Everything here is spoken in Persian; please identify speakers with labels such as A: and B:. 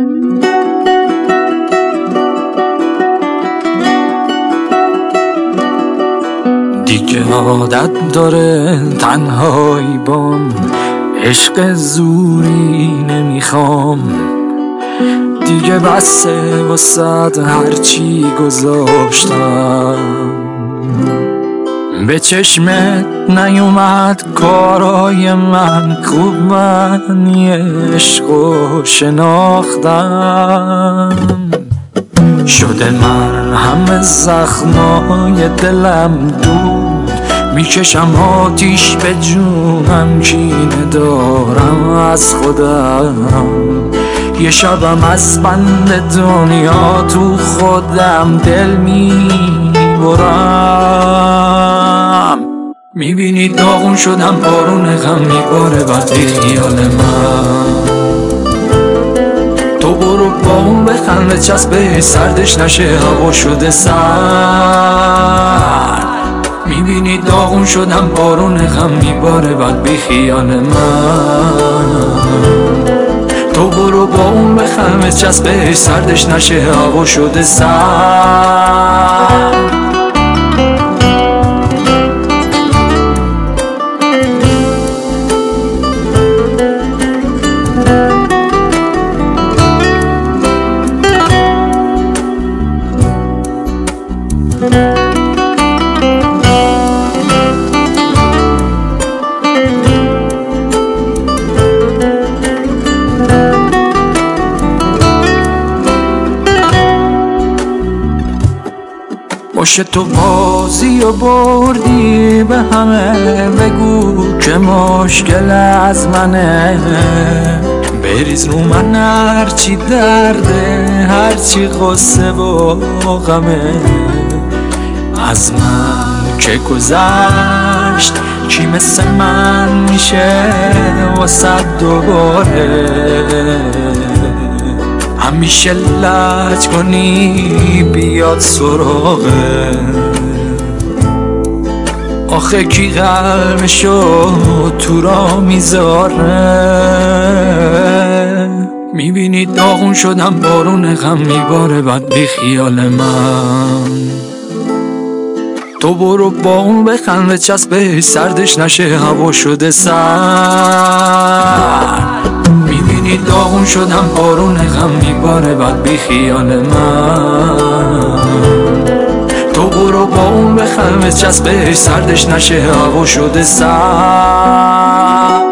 A: دیگه عادت داره تنهایی بام، عشق زوری نمیخوام دیگه، بسه واسد هرچی گذاشتم. به چشمت نیومد کارای من، خوب من عشقو شناختم. شده من همه زخمای دلم دود، میکشم آتیش به جونم، کینه دارم از خودم. یه شبم از بند دنیا تو خودم دل میبرم. میبینی داغون شدم، بارون غم میباره بعد بی خیال من. تو برو با اون بخند به چسبه سردش نشه، هوا شده سرد. میبینی داغون شدم، بارون غم میباره بعد بی خیال من. تو برو با اون بخند به چسبه سردش نشه، هوا شده سرد. باشه تو بازی و بردی به همه، بگو که مشکل از منه. بریز رو من هرچی درده، هرچی غصه و غمه. از من که گذشت کی مثل من میشه واسه دوباره. همیشه لج کنی بیاد سراغه، آخه کی قلبشو تو را میذاره. میبینی داغون شدم، بارون غم میباره بعد بی خیال من. تو برو با اون بخند به چسبه سردش نشه، هوا شده سرد. میبینی داغون شدم، بارون غم میباره بعد بی خیال من. تو برو با اون بخند به چسبه سردش نشه، هوا شده سرد.